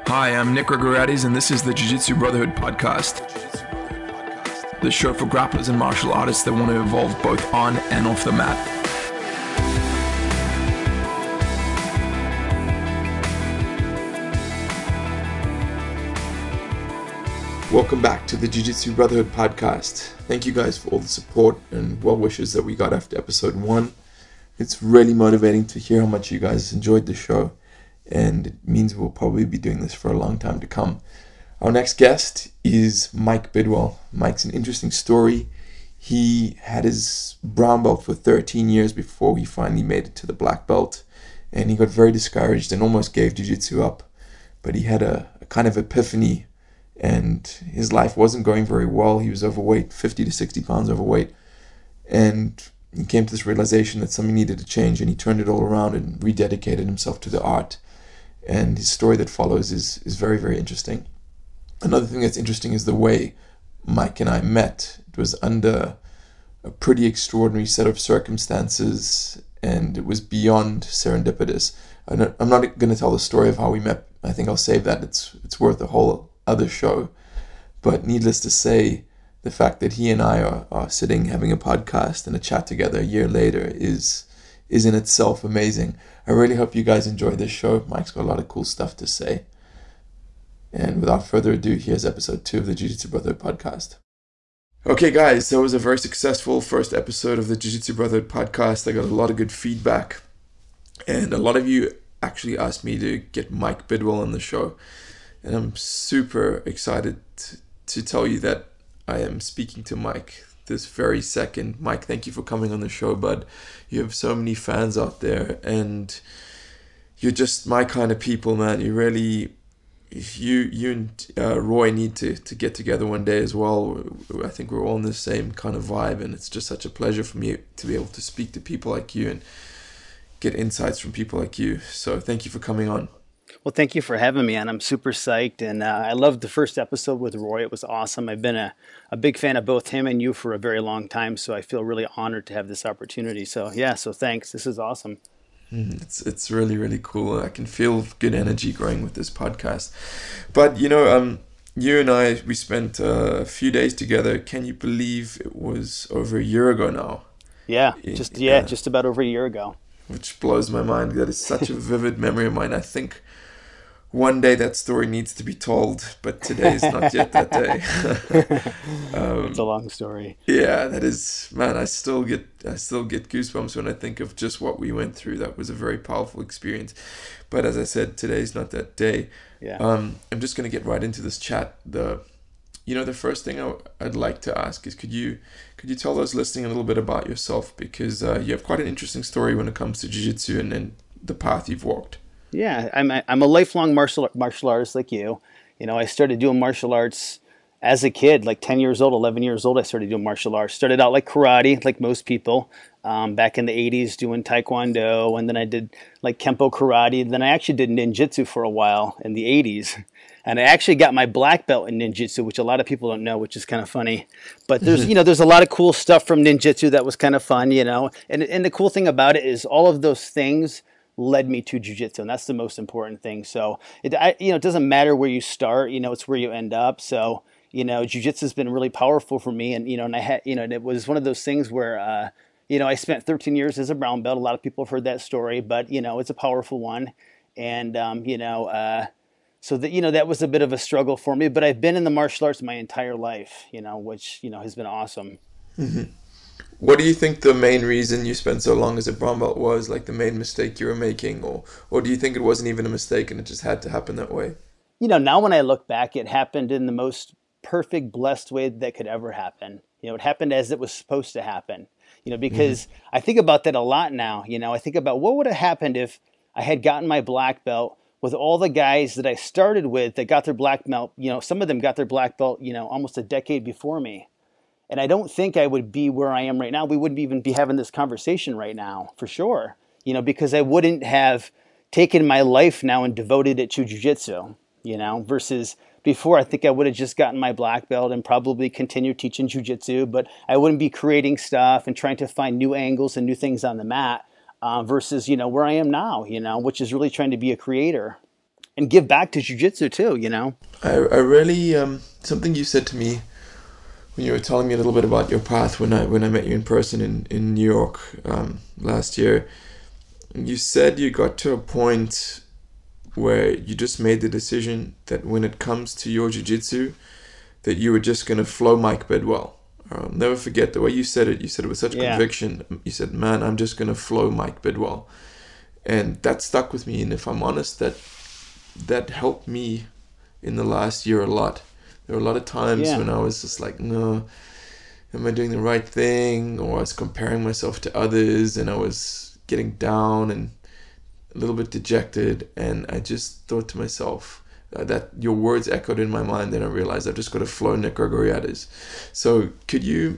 Hi, I'm Nick Gregoriades, and this is the Jiu-Jitsu Brotherhood podcast, the show for grapplers and martial artists that want to evolve both on and off the mat. Welcome back to the Jiu-Jitsu Brotherhood podcast. Thank you guys for all the support and well wishes that we got after episode 1. It's really motivating to hear how much you guys enjoyed the show, and it means we'll probably be doing this for a long time to come. Our next guest is Mike Bidwell. Mike's an interesting story. He had his brown belt for 13 years before he finally made it to the black belt, and he got very discouraged and almost gave jiu-jitsu up. But he had a kind of epiphany, and his life wasn't going very well. He was overweight, 50 to 60 pounds overweight, and he came to this realization that something needed to change, and he turned it all around and rededicated himself to the art. And his story that follows is very, very interesting. Another thing that's interesting is the way Mike and I met. It was under a pretty extraordinary set of circumstances, and it was beyond serendipitous. I'm not going to tell the story of how we met. I think I'll save that. It's worth a whole other show. But needless to say, the fact that he and I are sitting having a podcast and a chat together a year later is in itself amazing. I really hope you guys enjoy this show. Mike's got a lot of cool stuff to say. And without further ado, here's episode 2 of the Jiu-Jitsu Brotherhood podcast. Okay, guys, that was a very successful first episode of the Jiu-Jitsu Brotherhood podcast. I got a lot of good feedback. And a lot of you actually asked me to get Mike Bidwell on the show. And I'm super excited to tell you that I am speaking to Mike this very second. Mike, thank you for coming on the show, bud. You have so many fans out there, and you're just my kind of people, man. You really, you and Roy need to get together one day as well. I think we're all in the same kind of vibe, and it's just such a pleasure for me to be able to speak to people like you and get insights from people like you. So thank you for coming on. Well, thank you for having me, and I'm super psyched. And I loved the first episode with Roy. It was awesome. I've been a big fan of both him and you for a very long time, so I feel really honored to have this opportunity. So thanks. This is awesome. It's really, really cool. I can feel good energy growing with this podcast. But, you and I, we spent a few days together. Can you believe it was over a year ago now? Just about over a year ago. Which blows my mind. That is such a vivid memory of mine. I think one day that story needs to be told, but today is not yet that day. It's a long story. Yeah, that is, man. I still get goosebumps when I think of just what we went through. That was a very powerful experience. But as I said, today's not that day. Yeah. I'm just gonna get right into this chat. The first thing I'd like to ask is, could you tell those listening a little bit about yourself, because you have quite an interesting story when it comes to jiu-jitsu and the path you've walked. Yeah, I'm a lifelong martial artist like you. I started doing martial arts as a kid, like 10 years old, 11 years old. I started doing martial arts. Started out like karate, like most people, back in the 80s doing taekwondo, and then I did like kempo karate. And then I actually did ninjutsu for a while in the 80s. And I actually got my black belt in ninjutsu, which a lot of people don't know, which is kind of funny. But there's there's a lot of cool stuff from ninjutsu that was kind of fun, And the cool thing about it is all of those things led me to jiu-jitsu, and that's the most important thing. So it doesn't matter where you start, it's where you end up. So jiu-jitsu has been really powerful for me, and and I had and it was one of those things where I spent 13 years as a brown belt. A lot of people have heard that story, but it's a powerful one, and so that was a bit of a struggle for me. But I've been in the martial arts my entire life, which has been awesome. Mm-hmm. What do you think the main reason you spent so long as a brown belt was, like the main mistake you were making, or do you think it wasn't even a mistake and it just had to happen that way? Now when I look back, it happened in the most perfect, blessed way that could ever happen. It happened as it was supposed to happen, because I think about that a lot now. I think about what would have happened if I had gotten my black belt with all the guys that I started with that got their black belt. Some of them got their black belt, almost a decade before me. And I don't think I would be where I am right now. We wouldn't even be having this conversation right now, for sure. Because I wouldn't have taken my life now and devoted it to jiu-jitsu, versus before. I think I would have just gotten my black belt and probably continued teaching jiu-jitsu, but I wouldn't be creating stuff and trying to find new angles and new things on the mat versus, where I am now, which is really trying to be a creator. and give back to jiu-jitsu too, you know? I really something you said to me when you were telling me a little bit about your path when I met you in person in New York last year. You said you got to a point where you just made the decision that when it comes to your jiu-jitsu, that you were just going to flow Mike Bidwell. I'll never forget the way you said it. You said it with such conviction. You said, man, I'm just going to flow Mike Bidwell. And that stuck with me. And if I'm honest, that helped me in the last year a lot. There were a lot of times when I was just like, no, am I doing the right thing? Or I was comparing myself to others and I was getting down and a little bit dejected. And I just thought to myself, that your words echoed in my mind, and I realized I've just got to flow Nick Grigoriadis. So could you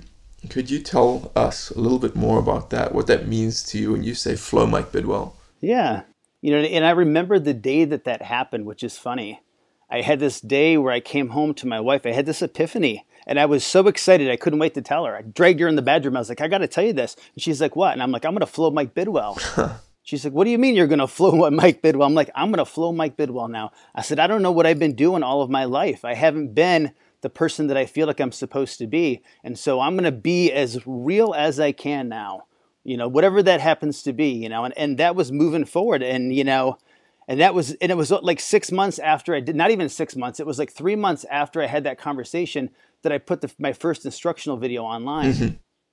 tell us a little bit more about that, what that means to you when you say flow Mike Bidwell? Yeah. You know, and I remember the day that happened, which is funny. I had this day where I came home to my wife. I had this epiphany, and I was so excited I couldn't wait to tell her. I dragged her in the bedroom. I was like, I got to tell you this. And she's like, what? And I'm like, I'm going to flow Mike Bidwell. She's like, what do you mean you're going to flow Mike Bidwell? I'm like, I'm going to flow Mike Bidwell now. I said, I don't know what I've been doing all of my life. I haven't been the person that I feel like I'm supposed to be. And so I'm going to be as real as I can now, you know, whatever that happens to be, you know, and that was moving forward. And, you know, and it was like 6 months after I did, not even 6 months. It was like 3 months after I had that conversation that I put my first instructional video online. Mm-hmm.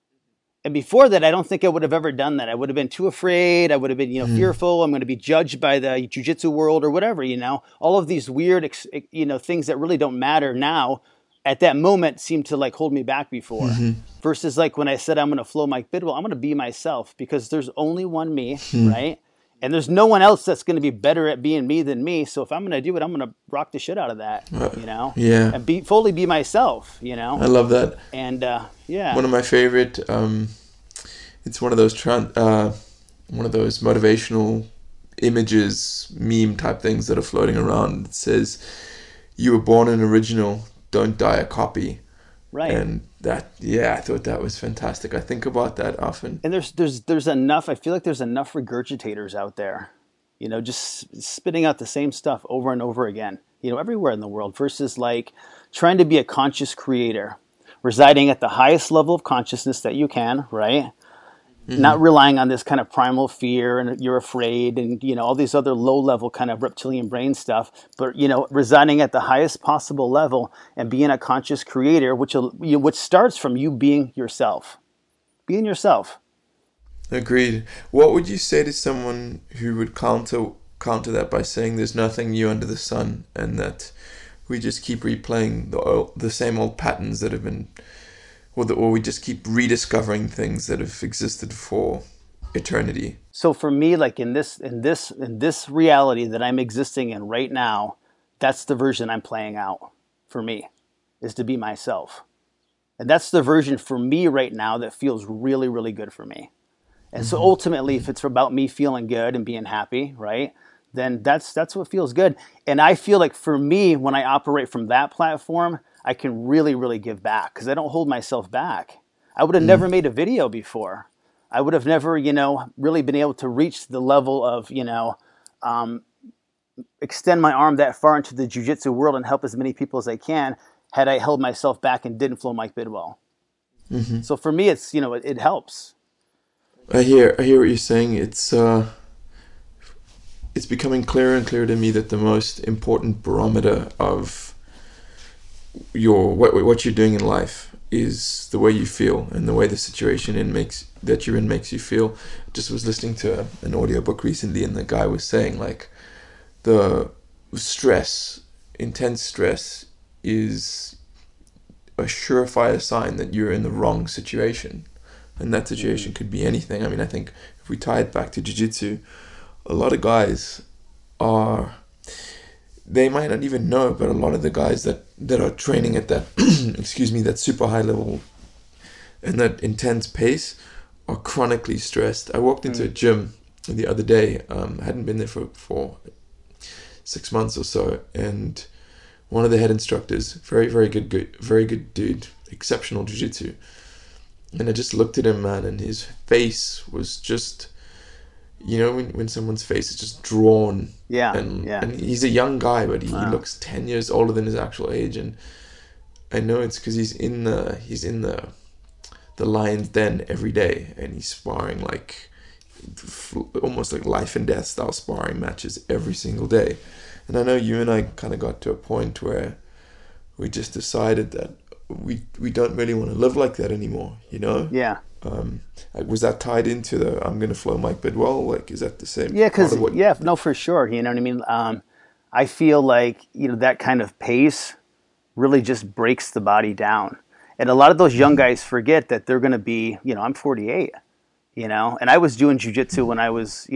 And before that, I don't think I would have ever done that. I would have been too afraid. I would have been, you know, fearful. I'm going to be judged by the jiu-jitsu world or whatever, you know. All of these weird, you know, things that really don't matter now at that moment seemed to like hold me back before. Mm-hmm. Versus like when I said I'm going to flow Mike Bidwell, I'm going to be myself because there's only one me, right? And there's no one else that's going to be better at being me than me. So if I'm going to do it, I'm going to rock the shit out of that, you know? Yeah. And fully be myself, you know? I love that. And yeah. One of my favorite, it's one of those motivational images, meme type things that are floating around. It says, you were born an original, don't die a copy. Right. And that, yeah, I thought that was fantastic. I think about that often. And there's enough, I feel like there's enough regurgitators out there, you know, just spitting out the same stuff over and over again, you know, everywhere in the world versus like trying to be a conscious creator, residing at the highest level of consciousness that you can, right? Mm-hmm. Not relying on this kind of primal fear and you're afraid and, you know, all these other low level kind of reptilian brain stuff, but, you know, residing at the highest possible level and being a conscious creator, which starts from you being yourself. Being yourself. Agreed. What would you say to someone who would counter that by saying there's nothing new under the sun and that we just keep replaying the same old patterns that have been, or we just keep rediscovering things that have existed for eternity? So for me, like in this reality that I'm existing in right now, that's the version I'm playing out for me, is to be myself. And that's the version for me right now that feels really, really good for me. And so ultimately, if it's about me feeling good and being happy, right, then that's what feels good. And I feel like for me, when I operate from that platform, I can really, really give back because I don't hold myself back. I would have never made a video before. I would have never, you know, really been able to reach the level of, you know, extend my arm that far into the jiu-jitsu world and help as many people as I can had I held myself back and didn't flow Mike Bidwell. Mm-hmm. So for me, it's, you know, it helps. I hear what you're saying. It's becoming clearer and clearer to me that the most important barometer of what you're doing in life is the way you feel and the way the situation makes you feel. I just was listening to an audiobook recently, and the guy was saying like the intense stress is a surefire sign that you're in the wrong situation. And that situation could be anything. I mean, I think if we tie it back to jiu-jitsu, a lot of guys they might not even know, but a lot of the guys that are training at that, that super high level and that intense pace are chronically stressed. I walked into a gym the other day. I hadn't been there for 6 months or so, and one of the head instructors, very good dude, exceptional jiu-jitsu. And I just looked at him, man, and his face was just, you know, when someone's face is just drawn, Yeah, and yeah. he's a young guy, but he Wow. looks 10 years older than his actual age. And I know it's because he's in the lion's den every day, and he's sparring like almost like life and death style sparring matches every single day. And I know you and I kind of got to a point where we just decided that we don't really want to live like that anymore, you know? Yeah. Like, was that tied into the I'm gonna flow Mike Bidwell? Like, is that the same Yeah, part because of what? yeah, no, for sure. You know what I mean. I feel like that kind of pace really just breaks the body down, and a lot of those young guys forget that they're going to be. I'm 48. And I was doing jujitsu when I was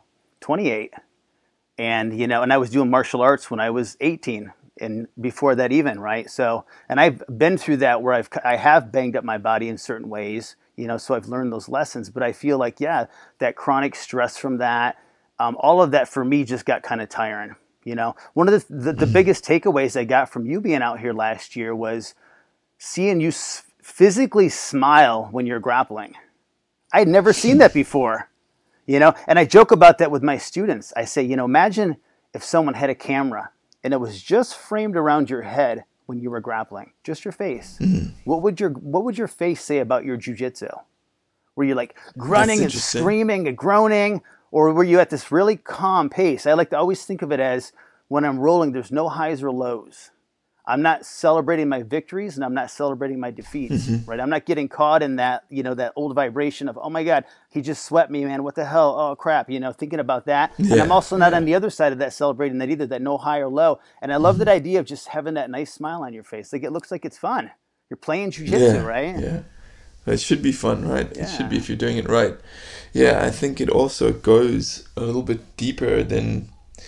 28, and I was doing martial arts when I was 18, and before that even, right? So, and I've been through that where I have banged up my body in certain ways. So I've learned those lessons, but I feel like, yeah, that chronic stress from that, all of that for me just got kind of tiring. One of the biggest takeaways I got from you being out here last year was seeing you physically smile when you're grappling. I had never seen that before, and I joke about that with my students. I say, imagine if someone had a camera and it was just framed around your head when you were grappling, just your face. What would your face say about your jujitsu? Were you like grunting and screaming and groaning, or were you at this really calm pace? I like to always think of it as when I'm rolling, there's no highs or lows. I'm not celebrating my victories and I'm not celebrating my defeats, right? I'm not getting caught in that, that old vibration of, oh my God, he just swept me, man. What the hell? Oh crap. Thinking about that. Yeah, and I'm also not on the other side of that celebrating that either, that no high or low. And I love that idea of just having that nice smile on your face. Like it looks like it's fun. You're playing jujitsu, right? Yeah. It should be fun, right? Yeah. It should be if you're doing it right. Yeah, I think it also goes a little bit deeper than...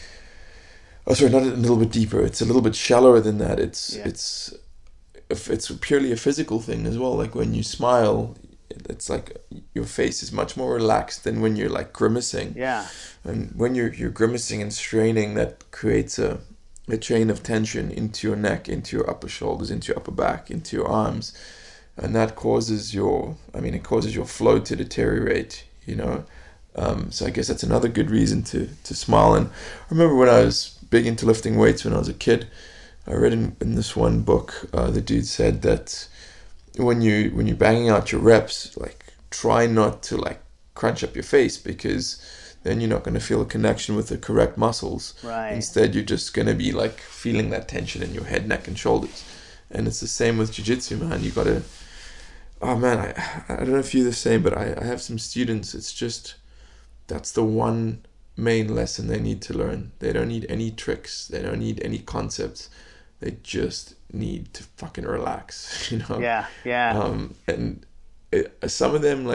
Oh, sorry, not a little bit deeper. It's a little bit shallower than that. It's purely a physical thing as well. Like when you smile, it's like your face is much more relaxed than when you're like grimacing. Yeah. And when you're grimacing and straining, that creates a chain of tension into your neck, into your upper shoulders, into your upper back, into your arms, and that causes your flow to deteriorate. So I guess that's another good reason to smile. And I remember when I was big into lifting weights when I was a kid, I read in this one book, the dude said that when you're banging out your reps, like try not to like crunch up your face, because then you're not going to feel a connection with the correct muscles. Right. Instead, you're just going to be like feeling that tension in your head, neck, and shoulders. And it's the same with jiu-jitsu, man. You got to... Oh, man, I don't know if you're the same, but I have some students, it's just... That's the one main lesson they need to learn. They don't need any tricks. They don't need any concepts. They just need to fucking relax, Yeah, yeah. And some of them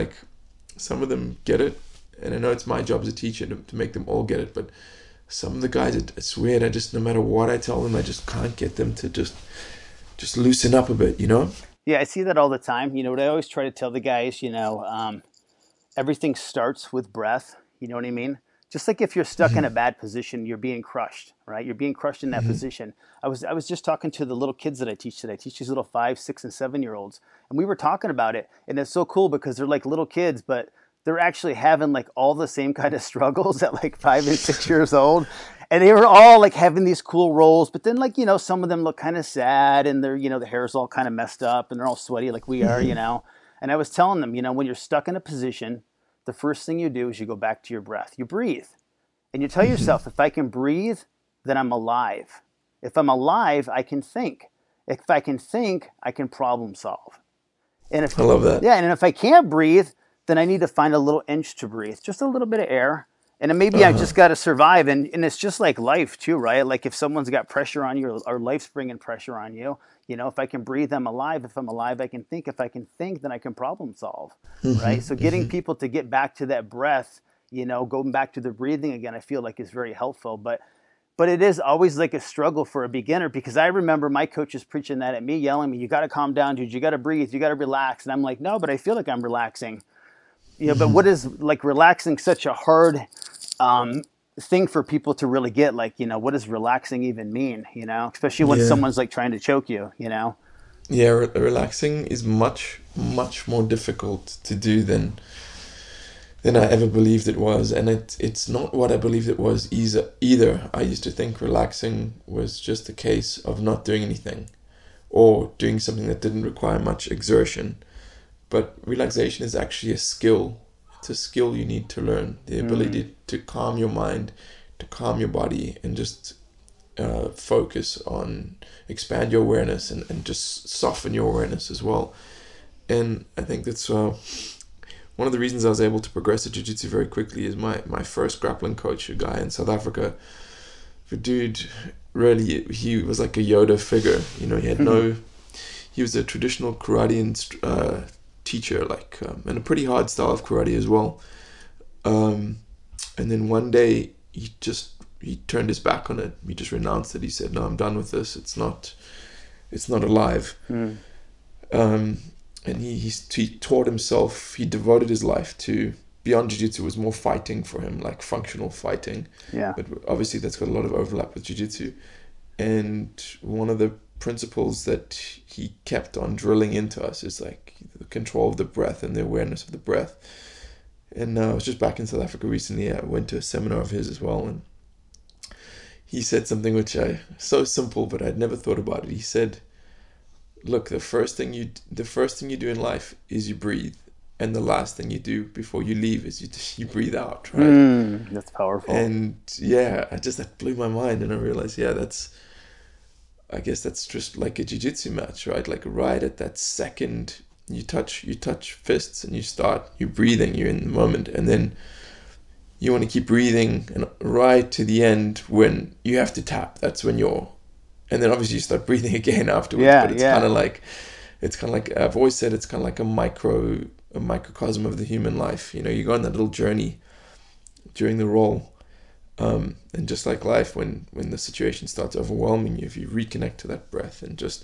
get it. And I know it's my job as a teacher to make them all get it. But some of the guys, I swear, I just, no matter what I tell them, I just can't get them to just loosen up a bit, Yeah, I see that all the time. What I always try to tell the guys, everything starts with breath. You know what I mean? Just like if you're stuck in a bad position, you're being crushed, right? You're being crushed in that position. I was just talking to the little kids that I teach today. I teach these little 5, 6, and 7-year-olds. And we were talking about it. And it's so cool because they're like little kids, but they're actually having like all the same kind of struggles at like 5 and 6 years old. And they were all like having these cool rolls, but then like, some of them look kind of sad and they're, the hair's all kind of messed up and they're all sweaty like we are, And I was telling them, when you're stuck in a position, the first thing you do is you go back to your breath. You breathe. And you tell yourself, if I can breathe, then I'm alive. If I'm alive, I can think. If I can think, I can problem solve. And if I love that. Yeah, and if I can't breathe, then I need to find a little inch to breathe, just a little bit of air. And then maybe I just got to survive. And it's just like life too, right? Like if someone's got pressure on you or life's bringing pressure on you, if I can breathe, I'm alive. If I'm alive, I can think. If I can think, then I can problem solve, right? So getting people to get back to that breath, going back to the breathing again, I feel like is very helpful. But it is always like a struggle for a beginner, because I remember my coaches preaching that at me, yelling at me, you got to calm down, dude. You got to breathe. You got to relax. And I'm like, no, but I feel like I'm relaxing. But what is like relaxing such a hard thing for people to really get? Like, what does relaxing even mean? Especially when someone's like trying to choke you, Yeah, relaxing is much, much more difficult to do than than I ever believed it was. And it's not what I believed it was either. I used to think relaxing was just a case of not doing anything or doing something that didn't require much exertion. But relaxation is actually a skill. It's a skill you need to learn. The ability to calm your mind, to calm your body, and just focus on, expand your awareness, and just soften your awareness as well. And I think that's one of the reasons I was able to progress at jiu-jitsu very quickly is my first grappling coach, a guy in South Africa. The dude, really, he was like a Yoda figure. You know, he was a traditional karate teacher, like, and a pretty hard style of karate as well. And then one day he turned his back on it. He just renounced it. He said, "No, I'm done with this. It's not alive." And he taught himself. He devoted his life to, beyond jiu-jitsu, was more fighting for him, like functional fighting. Yeah. But obviously that's got a lot of overlap with jiu-jitsu. And one of the principles that he kept on drilling into us is like the control of the breath and the awareness of the breath. And I was just back in South Africa recently. I went to a seminar of his as well, and he said something which so simple, but I'd never thought about it. He said, "Look, the first thing you do in life is you breathe, and the last thing you do before you leave is you breathe out." Right? That's powerful. And yeah, that blew my mind, and I realized, I guess that's just like a jiu-jitsu match, right? Like right at that second, you touch fists, and you're breathing, you're in the moment, and then you want to keep breathing, and right to the end when you have to tap, that's when and then obviously you start breathing again afterwards. Yeah, but it's kind of like I've always said, it's kind of like a microcosm of the human life. You know, you go on that little journey during the role, and just like life, when the situation starts overwhelming you, if you reconnect to that breath and just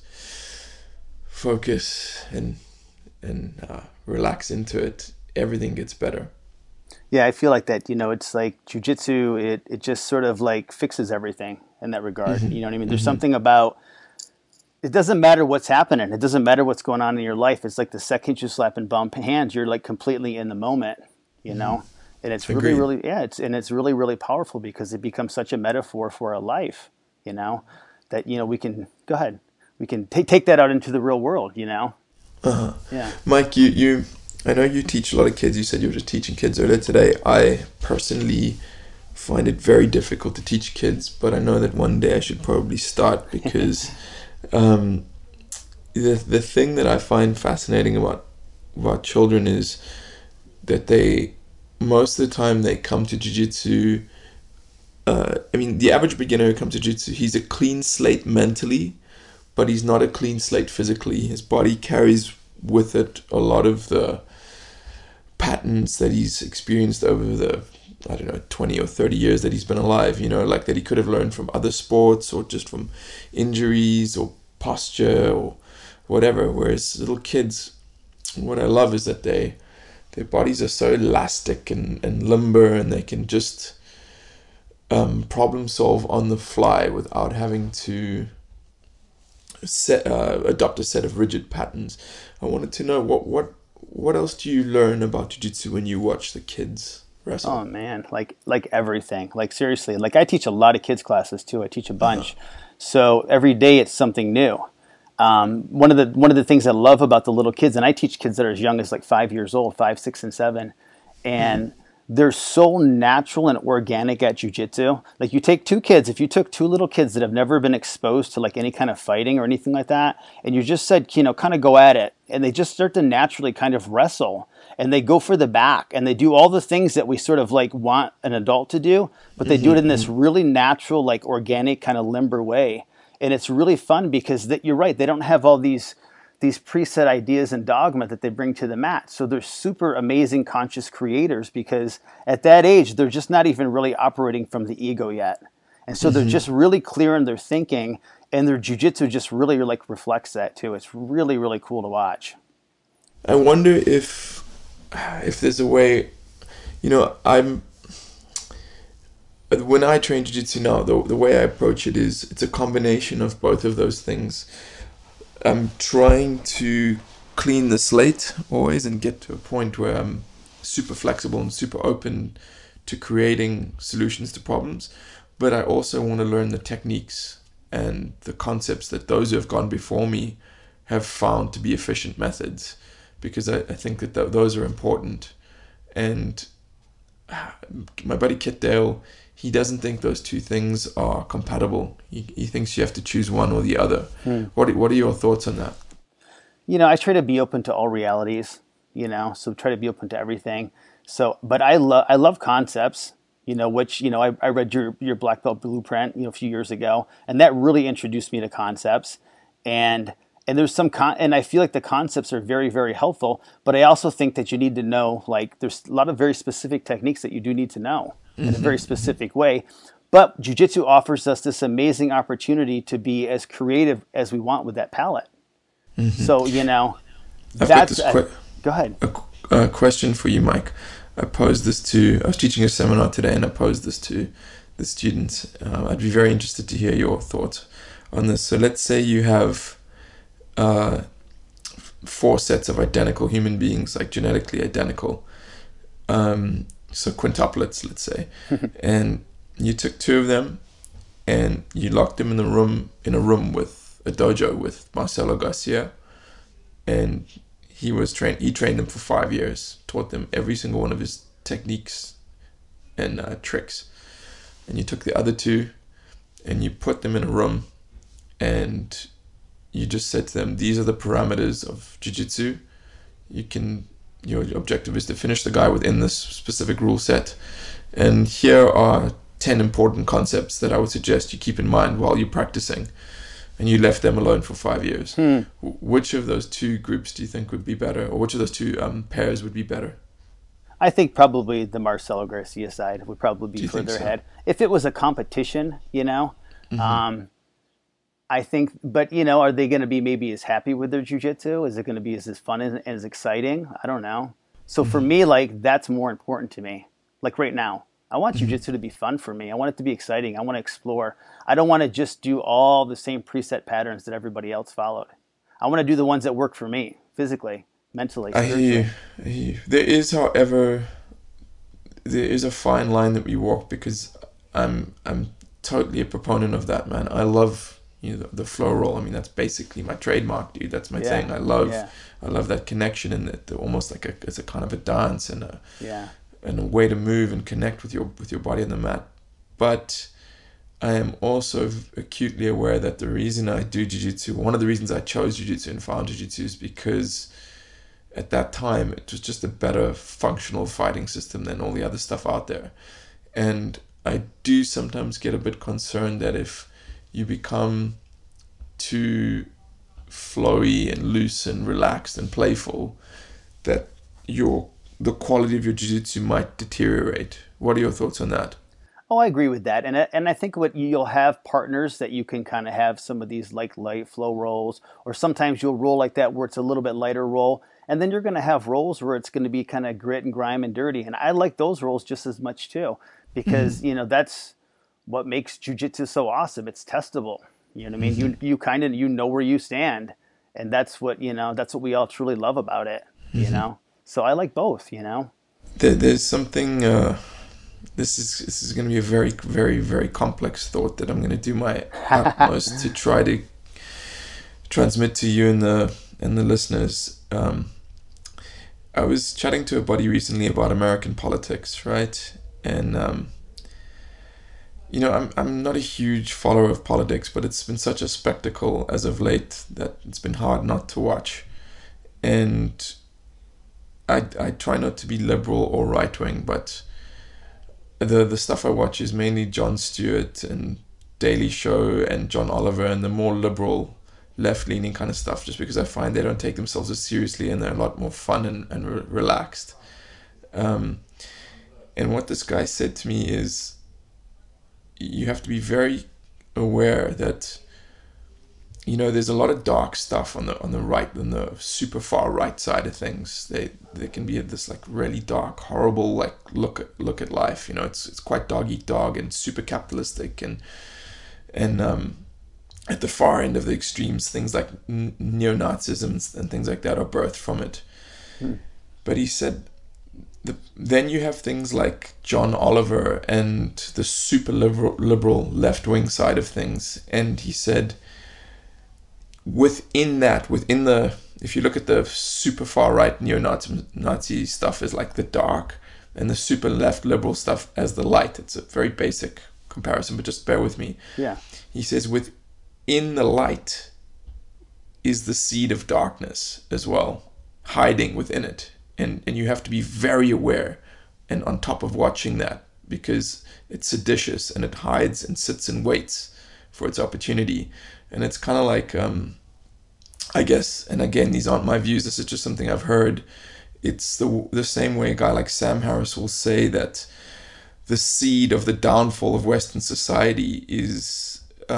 focus and relax into it, everything gets better. Yeah, I feel like that, it's like jiu-jitsu, it just sort of like fixes everything in that regard. You know what I mean? There's something about, it doesn't matter what's happening. It doesn't matter what's going on in your life. It's like the second you slap and bump hands, you're like completely in the moment, you know? And it's really, really, it's really, really powerful because it becomes such a metaphor for a life, that, we can, go ahead. We can take that out into the real world, Yeah. Mike, I know you teach a lot of kids. You said you were just teaching kids earlier today. I personally find it very difficult to teach kids, but I know that one day I should probably start because the thing that I find fascinating about children is that most of the time they come to jiu-jitsu. The average beginner who comes to jiu-jitsu, he's a clean slate mentally, but he's not a clean slate physically. His body carries with it a lot of the patterns that he's experienced over the 20 or 30 years that he's been alive, like that he could have learned from other sports or just from injuries or posture or whatever. Whereas little kids, what I love is that their bodies are so elastic and limber, and they can just problem solve on the fly without having to adopt a set of rigid patterns. I wanted to know what else do you learn about jiu-jitsu when you watch the kids wrestle? Oh man, like everything. Like seriously, like I teach a lot of kids classes too. I teach a bunch. So every day it's something new. One of the things I love about the little kids, and I teach kids that are as young as like 5 years old, 5, 6, and 7, and they're so natural and organic at jiu-jitsu. Like you take if you took two little kids that have never been exposed to like any kind of fighting or anything like that, and you just said, kind of go at it, and they just start to naturally kind of wrestle, and they go for the back, and they do all the things that we sort of like want an adult to do, but they do it in this really natural, like organic kind of limber way. And it's really fun because you're right, they don't have all these preset ideas and dogma that they bring to the mat. So they're super amazing conscious creators because at that age, they're just not even really operating from the ego yet. And so they're just really clear in their thinking, and their jiu-jitsu just really like reflects that too. It's really, really cool to watch. I wonder if there's a way, when I train jiu-jitsu now, the way I approach it is it's a combination of both of those things. I'm trying to clean the slate always and get to a point where I'm super flexible and super open to creating solutions to problems, but I also want to learn the techniques and the concepts that those who have gone before me have found to be efficient methods, because I think that those are important. And my buddy Kit Dale, he doesn't think those two things are compatible. He thinks you have to choose one or the other. What are your thoughts on that? I try to be open to all realities, so try to be open to everything. So, but I love concepts, which, I read your Black Belt Blueprint, a few years ago, and that really introduced me to concepts. And there's and I feel like the concepts are very, very helpful, but I also think that you need to know, like, there's a lot of very specific techniques that you do need to know in a very specific way. But jiu-jitsu offers us this amazing opportunity to be as creative as we want with that palette. So, that's... go ahead. A question for you, Mike. I was teaching a seminar today, and I posed this to the students. I'd be very interested to hear your thoughts on this. So let's say you have 4 sets of identical human beings, like genetically identical, so quintuplets, let's say, and you took 2 of them and you locked them in a room with a dojo with Marcelo Garcia, and he trained them for 5 years, taught them every single one of his techniques and tricks. And you took the other 2 and you put them in a room, and you just said to them, these are the parameters of jiu-jitsu. Your objective is to finish the guy within this specific rule set. And here are 10 important concepts that I would suggest you keep in mind while you're practicing. And you left them alone for 5 years. Which of those 2 groups do you think would be better? Or which of those 2 pairs would be better? I think probably the Marcelo Garcia side would probably be further ahead. If it was a competition, I think, but are they going to be maybe as happy with their jiu-jitsu? Is it going to be as fun and as exciting? I don't know. So for me, like, that's more important to me. Like right now, I want jiu-jitsu to be fun for me. I want it to be exciting. I want to explore. I don't want to just do all the same preset patterns that everybody else followed. I want to do the ones that work for me, physically, mentally, spiritually. I hear you. There is, however, a fine line that we walk, because I'm totally a proponent of that, man. I love the flow roll. I mean, that's basically my trademark, dude. That's my thing. I love that connection, and that almost like it's a kind of a dance and a way to move and connect with your body on the mat. But I am also acutely aware that the reason I do jiu-jitsu, one of the reasons I chose jiu-jitsu and found jiu-jitsu, is because at that time it was just a better functional fighting system than all the other stuff out there. And I do sometimes get a bit concerned that if you become too flowy and loose and relaxed and playful, that the quality of your jiu-jitsu might deteriorate. What are your thoughts on that? Oh, I agree with that. And I think you'll have partners that you can kind of have some of these like light flow rolls, or sometimes you'll roll like that where it's a little bit lighter roll. And then you're going to have rolls where it's going to be kind of grit and grime and dirty. And I like those rolls just as much too, because, that's what makes jiu-jitsu so awesome. It's testable. You know what I mean? You kind of, where you stand, and that's what we all truly love about it, So I like both, There's something, this is going to be a very, very, very complex thought that I'm going to do my utmost to try to transmit to you and the listeners. I was chatting to a buddy recently about American politics, right? And I'm not a huge follower of politics, but it's been such a spectacle as of late that it's been hard not to watch. And I try not to be liberal or right wing, but the stuff I watch is mainly Jon Stewart and Daily Show and John Oliver and the more liberal, left-leaning kind of stuff, just because I find they don't take themselves as seriously and they're a lot more fun and relaxed. And what this guy said to me is, you have to be very aware that there's a lot of dark stuff on the right, on the super far right side of things. They can be this like really dark, horrible like look at life. It's quite dog eat dog and super capitalistic and at the far end of the extremes, things like neo-Nazism and things like that are birthed from it. But he said then you have things like John Oliver and the super liberal left-wing side of things. And he said, within the, if you look at the super far right neo-Nazi stuff as like the dark, and the super left liberal stuff as the light. It's a very basic comparison, but just bear with me. Yeah. He says within the light is the seed of darkness as well, hiding within it. And you have to be very aware and on top of watching that, because it's seditious and it hides and sits and waits for its opportunity. And it's kind of like, I guess, and again, these aren't my views, this is just something I've heard. It's the same way a guy like Sam Harris will say that the seed of the downfall of Western society is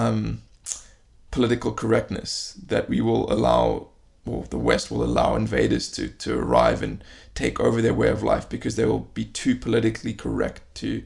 political correctness, that we will allow, or the West will allow invaders to arrive and take over their way of life because they will be too politically correct to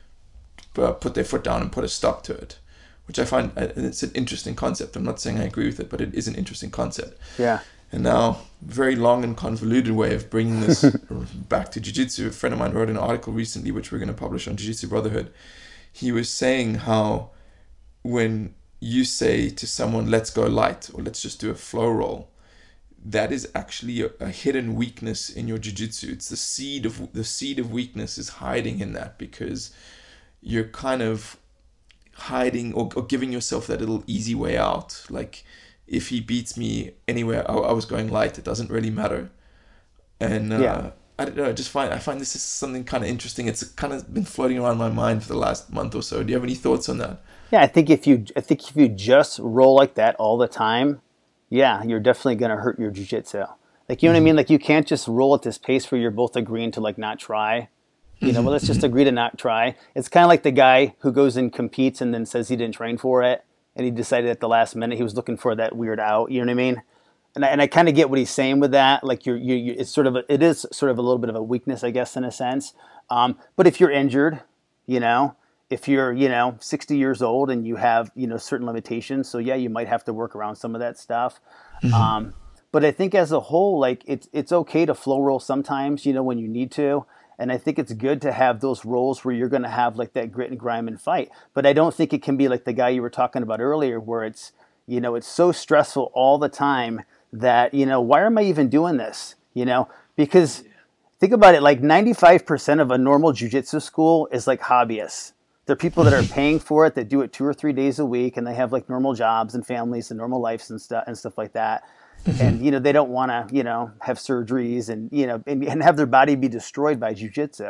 put their foot down and put a stop to it. Which I find, it's an interesting concept. I'm not saying I agree with it, but it is an interesting concept. Yeah. And now, very long and convoluted way of bringing this back to Jiu-Jitsu. A friend of mine wrote an article recently, which we're going to publish on Jiu-Jitsu Brotherhood. He was saying how when you say to someone, let's go light, or let's just do a flow roll, that is actually a hidden weakness in your Jiu-Jitsu. It's the seed of weakness is hiding in that, because you're kind of hiding or giving yourself that little easy way out. Like, if he beats me anywhere, I was going light, it doesn't really matter. And I don't know, I find this is something kind of interesting. It's kind of been floating around my mind for the last month or so. Do you have any thoughts on that? Yeah, I think if you just roll like that all the time, yeah, you're definitely going to hurt your jiu-jitsu. Like, you know what I mean? Like, you can't just roll at this pace where you're both agreeing to like not try. You know, well, let's just agree to not try. It's kind of like the guy who goes and competes and then says he didn't train for it, and he decided at the last minute he was looking for that weird out. You know what I mean? And I kind of get what he's saying with that. Like, it's sort of it is sort of a little bit of a weakness, I guess, in a sense. But if you're injured, you know, if you're 60 years old and you have certain limitations, so yeah, you might have to work around some of that stuff. But I think as a whole, like it's okay to flow roll sometimes, when you need to. And I think it's good to have those roles where you're going to have like that grit and grime and fight. But I don't think it can be like the guy you were talking about earlier, where it's, it's so stressful all the time that, why am I even doing this? Because think about it, like 95% of a normal jiu-jitsu school is like hobbyists. They're people that are paying for it, that do it 2 or 3 days a week, and they have like normal jobs and families and normal lives and stuff like that. And, they don't want to, have surgeries and, and have their body be destroyed by jiu-jitsu,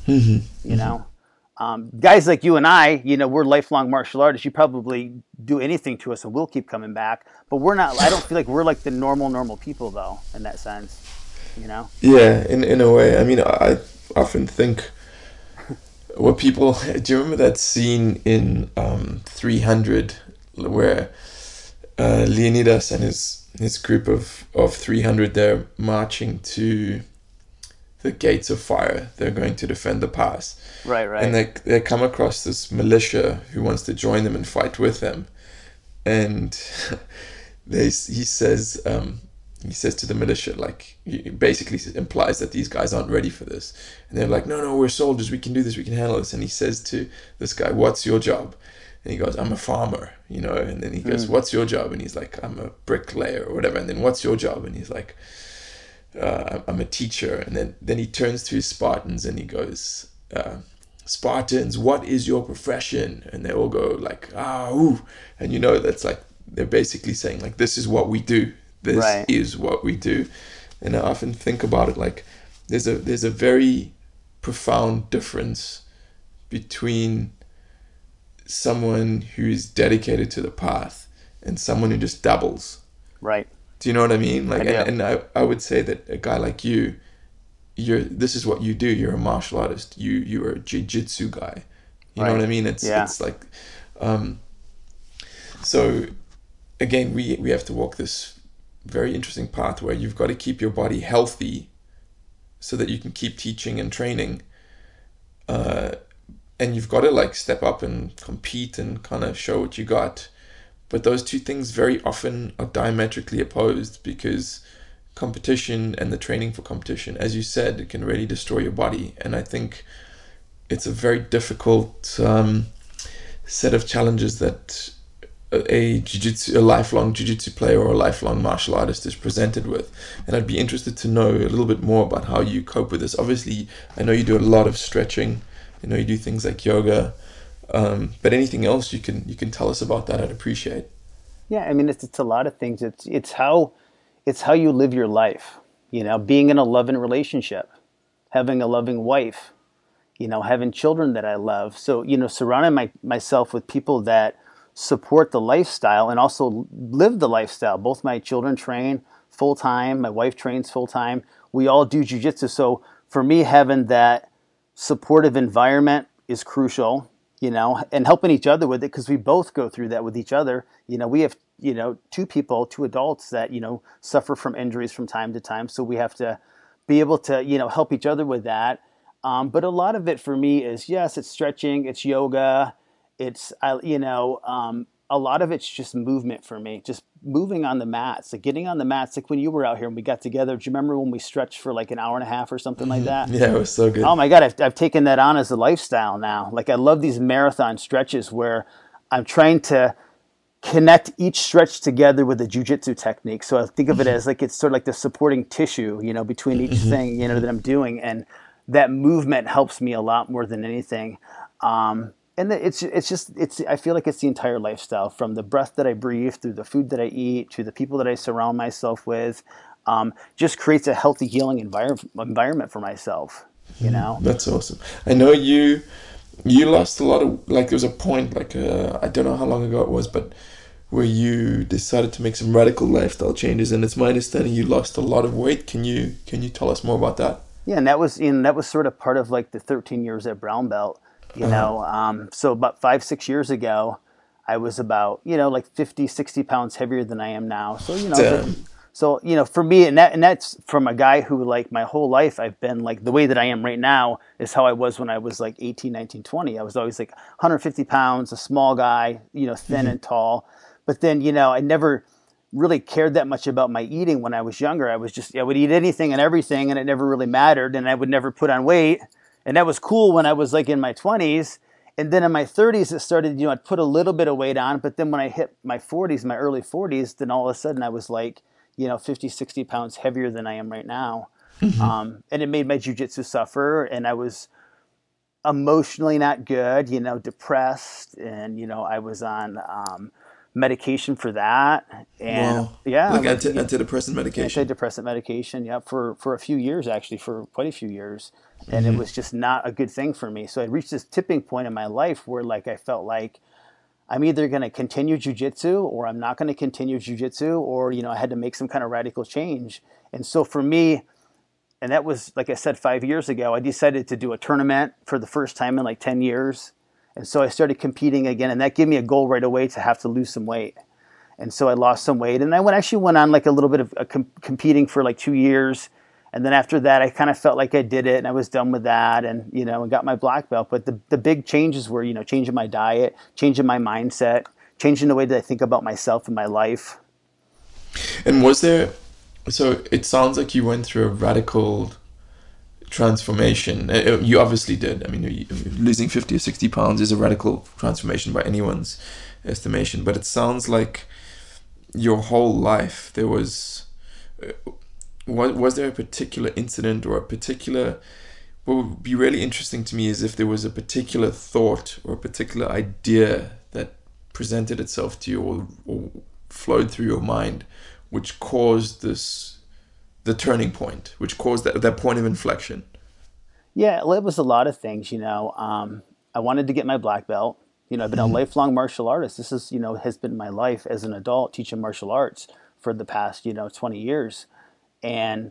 guys like you and I, we're lifelong martial artists. You probably do anything to us and we'll keep coming back, but we're not, I don't feel like we're like the normal people though, in that sense, Yeah, in a way. I mean, I often think what people, do you remember that scene in 300 where Leonidas and his group of 300, they're marching to the gates of fire. They're going to defend the pass. Right. And they come across this militia who wants to join them and fight with them. And he says to the militia, like, he basically implies that these guys aren't ready for this. And they're like, no, we're soldiers. We can do this. We can handle this. And he says to this guy, what's your job? And he goes, I'm a farmer, and then he goes, what's your job? And he's like, I'm a bricklayer or whatever. And then what's your job? And he's like, I'm a teacher. And then he turns to his Spartans and he goes, Spartans, what is your profession? And they all go like, ooh. And that's like, they're basically saying like, this is what we do. This is what we do. And I often think about it like, there's a very profound difference between someone who is dedicated to the path and someone who just dabbles. Right. Do you know what I mean? Like, and I would say that a guy like you, this is what you do. You're a martial artist. You're a jiu-jitsu guy. You know what I mean? It's like, so again, we have to walk this very interesting path where you've got to keep your body healthy so that you can keep teaching and training. And you've got to like step up and compete and kind of show what you got. But those two things very often are diametrically opposed, because competition and the training for competition, as you said, it can really destroy your body. And I think it's a very difficult set of challenges that a lifelong jiu-jitsu player or a lifelong martial artist is presented with. And I'd be interested to know a little bit more about how you cope with this. Obviously, I know you do a lot of stretching. I know you do things like yoga. But anything else you can tell us about that, I'd appreciate. Yeah, I mean, it's a lot of things. It's how you live your life. You know, being in a loving relationship, having a loving wife, you know, having children that I love. So, you know, surrounding myself with people that support the lifestyle and also live the lifestyle. Both my children train full time. My wife trains full time. We all do jiu-jitsu. So for me, having that supportive environment is crucial, you know, and helping each other with it, because we both go through that with each other. You know, we have, you know, two adults that, you know, suffer from injuries from time to time. So we have to be able to, you know, help each other with that. But a lot of it for me is, yes, it's stretching, it's yoga, it's, you know, a lot of it's just movement for me, just moving on the mats, like getting on the mats. Like when you were out here and we got together, do you remember when we stretched for like an hour and a half or something like that? Yeah, it was so good. Oh my God, I've taken that on as a lifestyle now. Like I love these marathon stretches where I'm trying to connect each stretch together with a jiu-jitsu technique. So I think of it as like, it's sort of like the supporting tissue, you know, between each thing, you know, that I'm doing. And that movement helps me a lot more than anything. And I feel like it's the entire lifestyle, from the breath that I breathe, through the food that I eat, to the people that I surround myself with, just creates a healthy, healing environment for myself, you know? That's awesome. I know you lost a lot of, like, there was a point, like, I don't know how long ago it was, but where you decided to make some radical lifestyle changes. And it's my understanding you lost a lot of weight. Can you tell us more about that? Yeah, and that was sort of part of like the 13 years at brown belt. You know, so about 5-6 years ago, I was about, you know, like 50, 60 pounds heavier than I am now. So, you know, you know, for me, and that's from a guy who, like, my whole life, I've been like, the way that I am right now is how I was when I was like 18, 19, 20. I was always like 150 pounds, a small guy, you know, thin and tall. But then, you know, I never really cared that much about my eating when I was younger. I would eat anything and everything, and it never really mattered, and I would never put on weight. And that was cool when I was like in my 20s. And then in my 30s, it started, you know, I'd put a little bit of weight on. But then when I hit my 40s, my early 40s, then all of a sudden I was like, you know, 50, 60 pounds heavier than I am right now. And it made my jiu-jitsu suffer. And I was emotionally not good, you know, depressed. And, you know, I was on medication for that. And yeah, like antidepressant medication. Antidepressant medication, yeah, for a few years, actually, for quite a few years. And it was just not a good thing for me. So I reached this tipping point in my life where, like, I felt like I'm either going to continue jiu-jitsu or I'm not going to continue jiu-jitsu, or, you know, I had to make some kind of radical change. And so for me, and that was, like I said, 5 years ago, I decided to do a tournament for the first time in like 10 years. And so I started competing again, and that gave me a goal right away to have to lose some weight. And so I lost some weight, and I went on like a little bit of competing for like 2 years. And then after that, I kind of felt like I did it, and I was done with that, and, you know, and got my black belt. But the big changes were, you know, changing my diet, changing my mindset, changing the way that I think about myself and my life. And so it sounds like you went through a radical transformation. You obviously did. I mean, losing 50 or 60 pounds is a radical transformation by anyone's estimation. But it sounds like your whole life there was there a particular incident or a particular, what would be really interesting to me is if there was a particular thought or a particular idea that presented itself to you or flowed through your mind, which caused the turning point, which caused that point of inflection. Yeah, well, it was a lot of things, you know. I wanted to get my black belt. You know, I've been a lifelong martial artist. This is, you know, has been my life as an adult, teaching martial arts for the past, you know, 20 years. And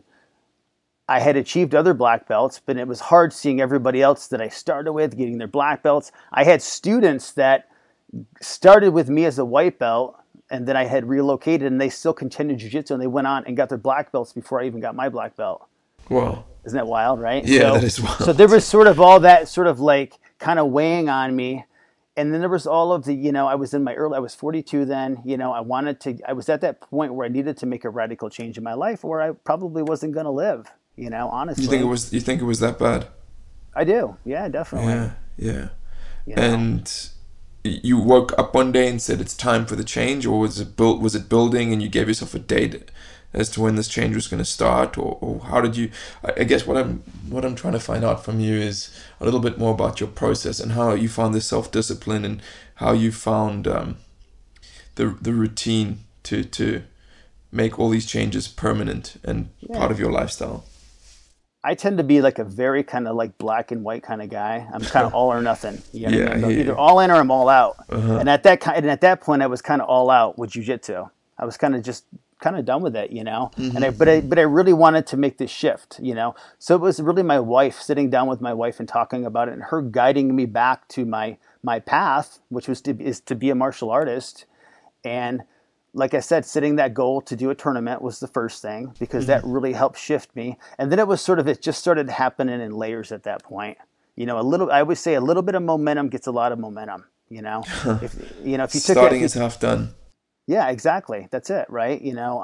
I had achieved other black belts, but it was hard seeing everybody else that I started with getting their black belts. I had students that started with me as a white belt, and then I had relocated, and they still continued jiu-jitsu, and they went on and got their black belts before I even got my black belt. Wow. Isn't that wild, right? Yeah, that is wild. So there was sort of all that sort of like kind of weighing on me. And then there was all of the, I was in my I was 42 then, I was at that point where I needed to make a radical change in my life, or I probably wasn't going to live, honestly. You think it was that bad? I do. Yeah, definitely. Yeah, yeah. You know, And you woke up one day and said it's time for the change, or was it building and you gave yourself a date as to when this change was going to start, or how did you? I guess what I'm trying to find out from you is a little bit more about your process and how you found the self-discipline and how you found the routine to make all these changes permanent and part of your lifestyle. I tend to be like a very kind of like black and white kind of guy. I'm kind of all or nothing. You know what I mean? I hear Either you. all in or I'm all out. And at that point, I was kind of all out with jujitsu. I was kind of just kind of done with it, And but I really wanted to make this shift, So it was really my wife, sitting down with my wife and talking about it, and her guiding me back to my path, which is to be a martial artist. And like I said, setting that goal to do a tournament was the first thing, because that really helped shift me. And then it just started happening in layers at that point. I always say a little bit of momentum gets a lot of momentum, if you Starting is half done. Yeah, exactly. That's it. Right.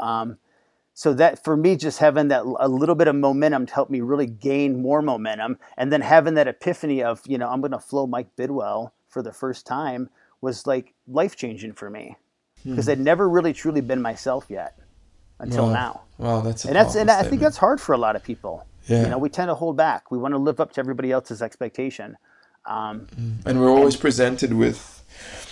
So that for me, just having that a little bit of momentum to help me really gain more momentum, and then having that epiphany of, I'm going to flow Mike Bidwell for the first time was like life changing for me, because I'd never really truly been myself yet until now. Wow, that's and I think that's hard for a lot of people. Yeah. We tend to hold back. We want to live up to everybody else's expectation. And we're always presented with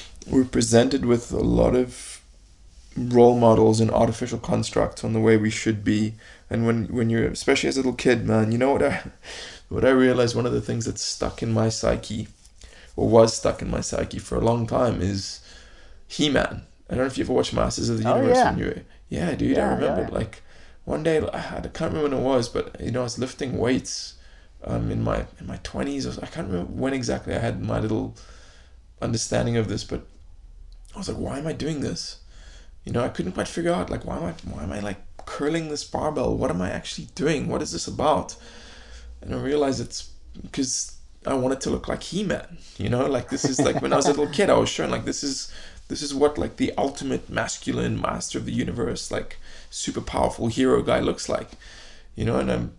a lot of role models and artificial constructs on the way we should be. And when you're, especially as a little kid, man, what I realized, one of the things that's stuck in my psyche, or was stuck in my psyche for a long time, is He-Man. I don't know if you ever watched Masters of the Universe when you were... Yeah, dude, I remember like one day, I can't remember when it was, but I was lifting weights in my 20s. I can't remember when exactly I had my little understanding of this, but I was like, why am I doing this? I couldn't quite figure out, like, why am I like curling this barbell? What am I actually doing? What is this about? And I realized it's because I wanted to look like He-Man. Like, this is like when I was a little kid, I was shown like this is what like the ultimate masculine master of the universe, like super powerful hero guy looks like. And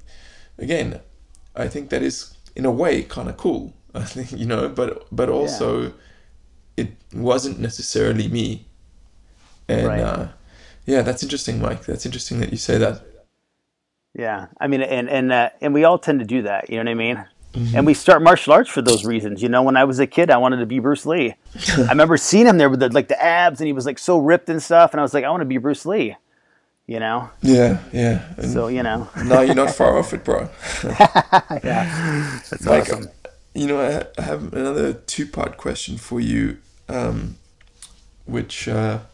I think that is in a way kind of cool. I think, but also it wasn't necessarily me. And Right. That's interesting, Mike. That's interesting that you say that. Yeah, I mean, and we all tend to do that. You know what I mean? And we start martial arts for those reasons. When I was a kid, I wanted to be Bruce Lee. I remember seeing him there with the abs, and he was like so ripped and stuff. And I was like, I want to be Bruce Lee. Yeah, yeah. And so now you're not far off it, bro. Yeah, that's Mike, awesome. I have another two-part question for you, which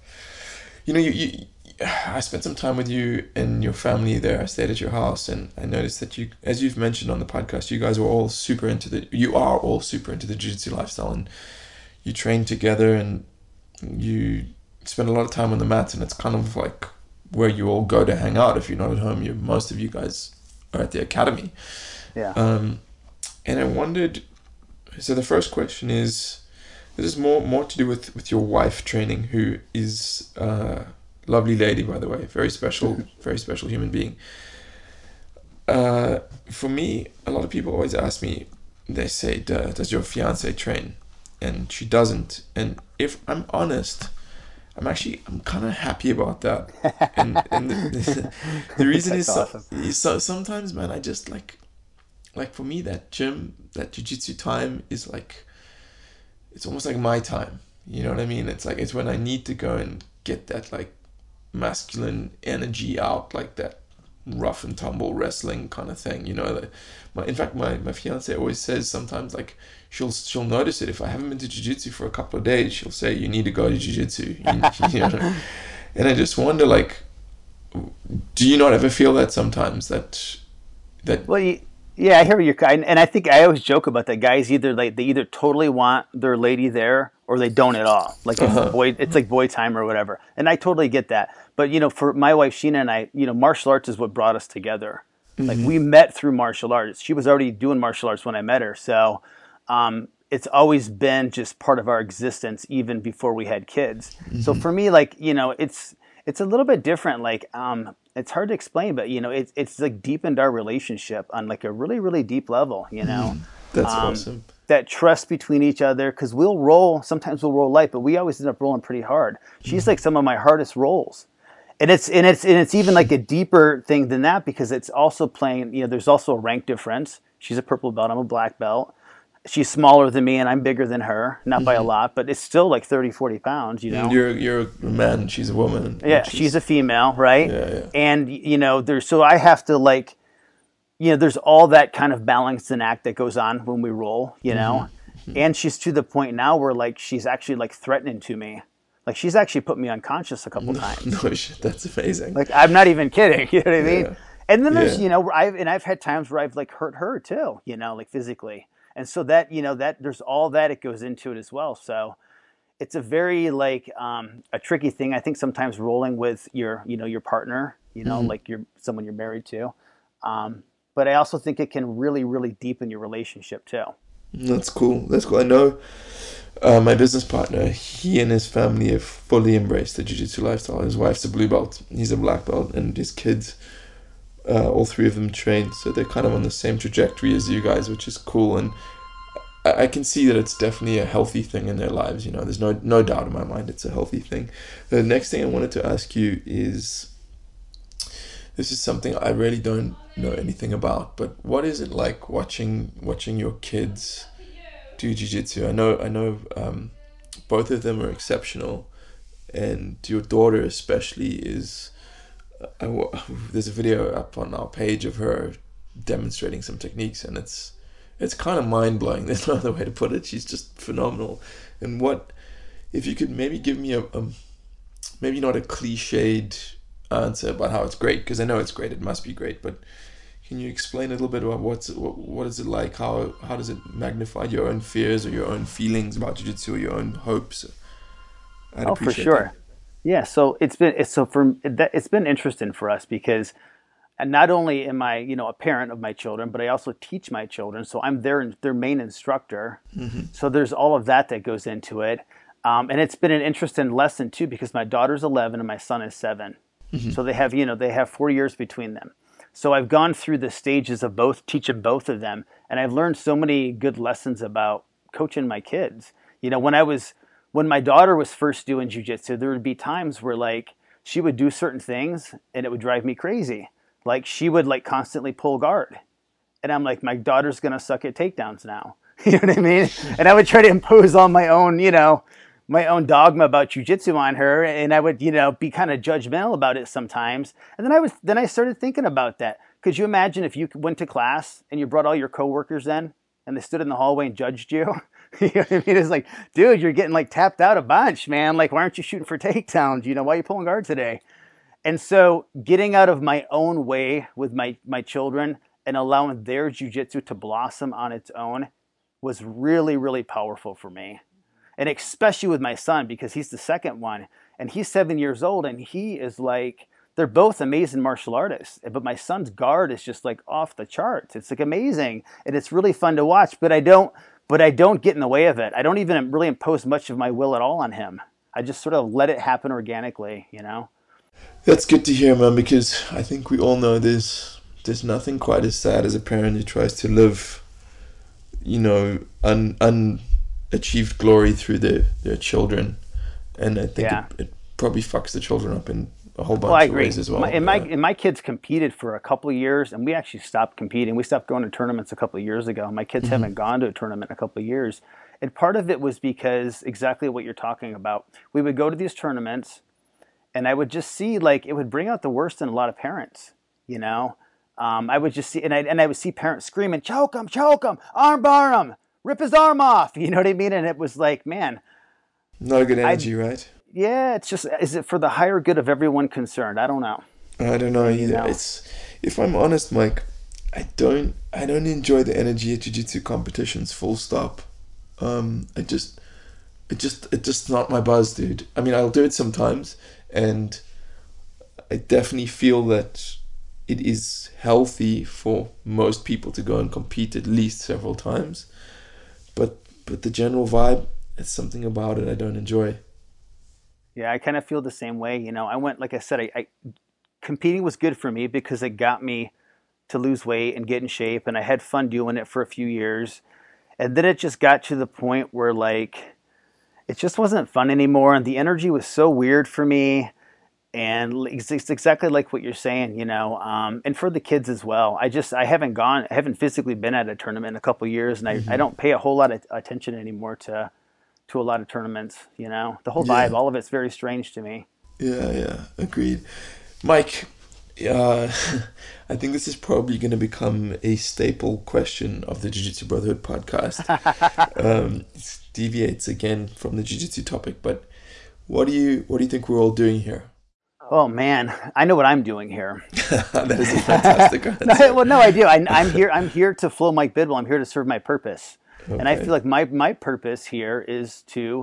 I spent some time with you and your family there. I stayed at your house, and I noticed that you, as you've mentioned on the podcast, you are all super into the jiu-jitsu lifestyle, and you train together and you spend a lot of time on the mats, and it's kind of like where you all go to hang out. If you're not at home, most of you guys are at the academy. Yeah. And I wondered, so the first question is, this is more to do with your wife training, who is lovely lady, by the way, very special human being. For me, a lot of people always ask me, they say, does your fiance train? And she doesn't. And if I'm honest, I'm kind of happy about that. And the reason is, awesome. so sometimes, man, I just like for me, that jiu-jitsu time is like, it's almost like my time. You know what I mean? It's like, it's when I need to go and get that like masculine energy out, like that rough and tumble wrestling kind of thing. In fact, my fiance always says sometimes, like, she'll notice it if I haven't been to jiu-jitsu for a couple of days. She'll say, you need to go to jiu-jitsu. And I just wonder, like, do you not ever feel that sometimes that Well, yeah, I hear you. And I think I always joke about that. Guys they either totally want their lady there or they don't at all. Like it's like boy time or whatever. And I totally get that. But for my wife Sheena and I, martial arts is what brought us together. Like we met through martial arts. She was already doing martial arts when I met her. So it's always been just part of our existence even before we had kids. So for me, like, it's a little bit different. Like, it's hard to explain, but it's like deepened our relationship on like a really, really deep level, That's awesome. that trust between each other. Cause sometimes we'll roll light, but we always end up rolling pretty hard. She's like some of my hardest rolls. And it's even like a deeper thing than that, because it's also playing, there's also a rank difference. She's a purple belt, I'm a black belt. She's smaller than me and I'm bigger than her, not by a lot, but it's still like 30, 40 pounds, You're a man, she's a woman. Yeah, she's a female, right? Yeah. And, so I have to like, there's all that kind of balance and act that goes on when we roll, And she's to the point now where like, she's actually like threatening to me. Like she's actually put me unconscious a couple times. No shit, that's amazing. Like I'm not even kidding, you know what I mean? Yeah. And then there's, I've had times where I've like hurt her too, like physically. And so that, that there's all that it goes into it as well. So it's a very like a tricky thing. I think sometimes rolling with your partner, like someone you're married to. But I also think it can really, really deepen your relationship too. That's cool. I know my business partner, he and his family have fully embraced the jiu-jitsu lifestyle. His wife's a blue belt, he's a black belt, and his kids, all three of them train, so they're kind of on the same trajectory as you guys, which is cool. And I can see that it's definitely a healthy thing in their lives. There's no doubt in my mind it's a healthy thing. The next thing I wanted to ask you is, this is something I really don't know anything about, but what is it like watching your kids do jiu-jitsu? I know both of them are exceptional, and your daughter especially is there's a video up on our page of her demonstrating some techniques, and it's kind of mind-blowing. There's no other way to put it. She's just phenomenal. And what if you could maybe give me a maybe not a cliched answer about how it's great, because I know it's great, it must be great, but can you explain a little bit about what is it like? How does it magnify your own fears or your own feelings about jiu-jitsu or your own hopes? I'd for sure. That. Yeah, so it's been interesting for us, because not only am I a parent of my children, but I also teach my children, so I'm their main instructor. So there's all of that goes into it, and it's been an interesting lesson too, because my daughter's 11 and my son is 7. So they have 4 years between them. So I've gone through the stages of teaching both of them, and I've learned so many good lessons about coaching my kids. When my daughter was first doing jiu-jitsu, there would be times where like she would do certain things and it would drive me crazy. Like she would like constantly pull guard, and I'm like, my daughter's gonna suck at takedowns now. You know what I mean? And I would try to impose all my own dogma about jiu-jitsu on her, and I would, be kind of judgmental about it sometimes. And then I started thinking about that. Could you imagine if you went to class and you brought all your coworkers in and they stood in the hallway and judged you? You know what I mean? It's like, dude, you're getting like tapped out a bunch, man. Like, why aren't you shooting for takedowns? Why are you pulling guard today? And so getting out of my own way with my children and allowing their jiu-jitsu to blossom on its own was really, really powerful for me. And especially with my son, because he's the second one, and he's 7 years old, and he is like, they're both amazing martial artists, but my son's guard is just like off the charts. It's like amazing, and it's really fun to watch, but I don't get in the way of it. I don't even really impose much of my will at all on him. I just sort of let it happen organically, That's good to hear, man, because I think we all know there's nothing quite as sad as a parent who tries to live, achieved glory through their children, and I think it probably fucks the children up in a whole bunch of ways as well. My kids competed for a couple of years, and we actually stopped competing. We stopped going to tournaments a couple of years ago. My kids haven't gone to a tournament in a couple of years, and part of it was because exactly what you're talking about. We would go to these tournaments, and I would just see like it would bring out the worst in a lot of parents. I would just see, and I would see parents screaming, choke him, arm bar him, rip his arm off. You know what I mean? And it was like, man, not a good energy, right? Yeah, it's just, is it for the higher good of everyone concerned? I don't know. I don't know either. It's, if I'm honest, Mike, I don't enjoy the energy at jiu-jitsu competitions, full stop. It's just not my buzz, dude. I mean, I'll do it sometimes, and I definitely feel that it is healthy for most people to go and compete at least several times. But but the general vibe, it's something about it I don't enjoy. Yeah, I kind of feel the same way. I went, like I said, I competing was good for me because it got me to lose weight and get in shape, and I had fun doing it for a few years. And then it just got to the point where like it just wasn't fun anymore, and the energy was so weird for me. And it's exactly like what you're saying, and for the kids as well. I haven't physically been at a tournament in a couple of years, and I don't pay a whole lot of attention anymore to a lot of tournaments. The whole vibe, Yeah, all of it's very strange to me. yeah, agreed. Mike, uh, I think this is probably going to become a staple question of the Jiu-Jitsu Brotherhood podcast. It deviates again from the Jiu-Jitsu topic, but what do you think we're all doing here? Oh man, I know what I'm doing here. That is a fantastic No, answer. well, no, I do. I'm here. I'm here to flow Mike Bidwell. I'm here to serve my purpose, and I feel Okay. like my purpose here is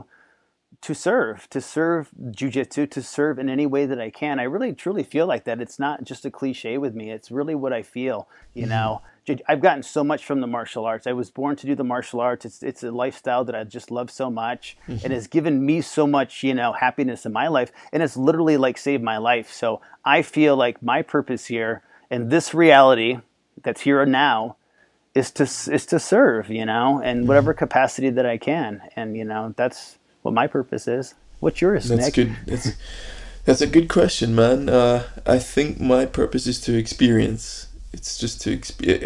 to serve jujitsu, to serve in any way that I can. I really truly feel like that. It's not just a cliche with me. It's really what I feel. I've gotten so much from the martial arts. I was born to do the martial arts. It's a lifestyle that I just love so much. It has given me so much, happiness in my life, and it's literally like saved my life. So I feel like my purpose here in this reality that's here and now is to serve, in whatever capacity that I can, and that's what my purpose is. What's yours, That's Nick? good. That's a good question, man. I think my purpose is to experience. It's just to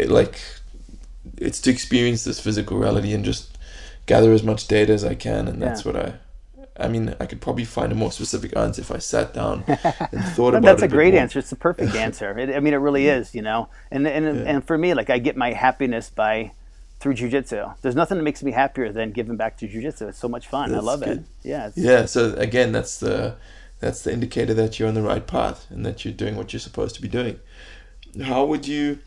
it's to experience this physical reality and just gather as much data as I can, and Yeah. that's what I mean, I could probably find a more specific answer if I sat down and thought But about that's it a a bit great more. answer. It's the perfect answer. I mean, it really is, Yeah, And for me, like I get my happiness by through jujitsu. There's nothing that makes me happier than giving back to jujitsu. It's so much fun. I that's love it. good. Yeah. Yeah, so again, that's the indicator that you're on the right path and that you're doing what you're supposed to be doing. How would you,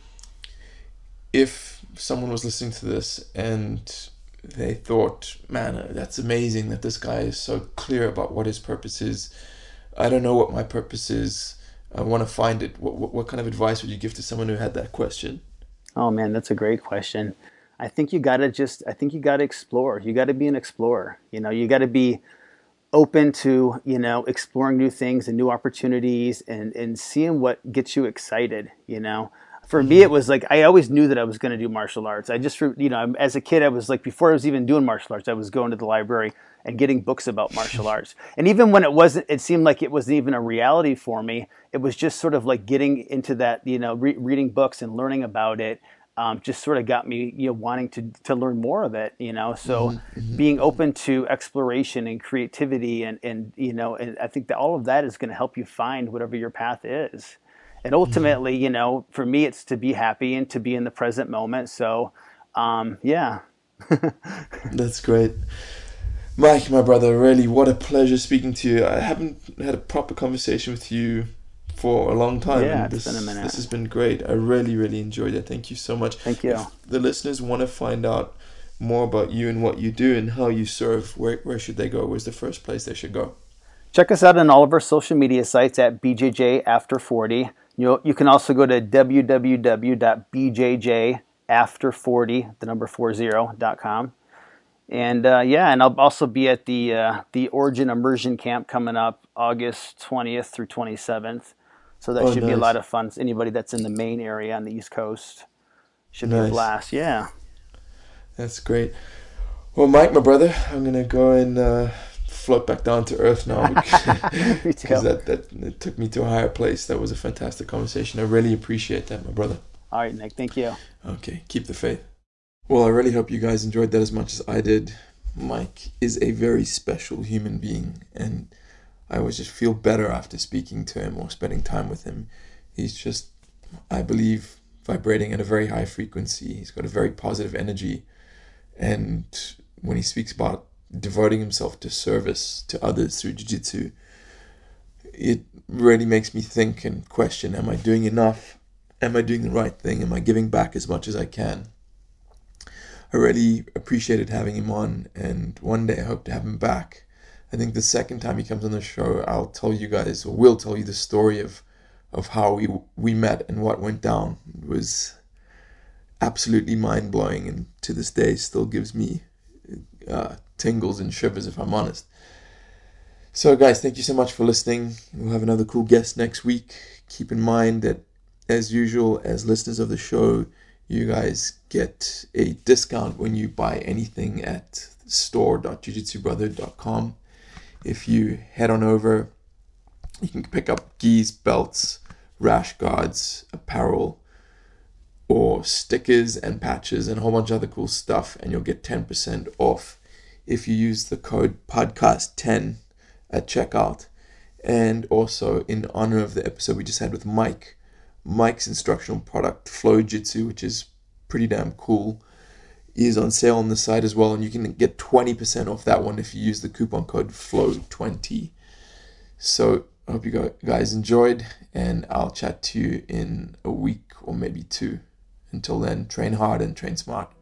if someone was listening to this and they thought, man, that's amazing that this guy is so clear about what his purpose is. I don't know what my purpose is. I want to find it. What kind of advice would you give to someone who had that question? Oh man, that's a great question. I think you gotta explore. You gotta be an explorer. You gotta be open to exploring new things and new opportunities and seeing what gets you excited. For me, it was like I always knew that I was going to do martial arts. I just, as a kid, I was like, before I was even doing martial arts, I was going to the library and getting books about martial arts. And even when it seemed like it wasn't even a reality for me. It was just sort of like getting into that, reading books and learning about it. Just sort of got me, wanting to learn more of it. So being open to exploration and creativity, and I think that all of that is going to help you find whatever your path is. And ultimately, for me, it's to be happy and to be in the present moment. So, yeah. That's great. Mike, my brother, really, what a pleasure speaking to you. I haven't had a proper conversation with you for a long time, Yeah, and it's been a this minute. has been great. I really, really enjoyed it. Thank you so much. Thank you. If the listeners want to find out more about you and what you do and how you serve, where should they go? Where's the first place they should go? Check us out on all of our social media sites at BJJ After 40. You can also go to www.bjjafter40, the number 40.com. And yeah, and I'll also be at the Origin Immersion Camp coming up August 20th through 27th. So that Oh, should be a lot nice, of fun. Anybody that's in the Maine area on the East Coast should be a nice. blast. Yeah. That's great. Well, Mike, my brother, I'm gonna go and float back down to earth now Me because too. that it took me to a higher place. That was a fantastic conversation. I really appreciate that, my brother. All right, Nick. Thank you. Okay, keep the faith. Well, I really hope you guys enjoyed that as much as I did. Mike is a very special human being, and I always just feel better after speaking to him or spending time with him. He's just, I believe, vibrating at a very high frequency. He's got a very positive energy, and when he speaks about devoting himself to service to others through jiu-jitsu, it really makes me think and question, am I doing enough? Am I doing the right thing? Am I giving back as much as I can? I really appreciated having him on, and one day I hope to have him back. I think the second time he comes on the show, I'll tell you guys, or will tell you the story of how we met and what went down. It was absolutely mind blowing, and to this day still gives me tingles and shivers, if I'm honest. So guys, thank you so much for listening. We'll have another cool guest next week. Keep in mind that, as usual, as listeners of the show, you guys get a discount when you buy anything at store.jujitsubrotherhood.com. If you head on over, you can pick up gis, belts, rash guards, apparel, or stickers and patches and a whole bunch of other cool stuff, and you'll get 10% off if you use the code podcast10 at checkout. And also, in honor of the episode we just had with Mike's instructional product, Flow Jitsu, which is pretty damn cool, is on sale on the site as well, and you can get 20% off that one if you use the coupon code FLOW20. So I hope you guys enjoyed, and I'll chat to you in a week or maybe two. Until then, train hard and train smart.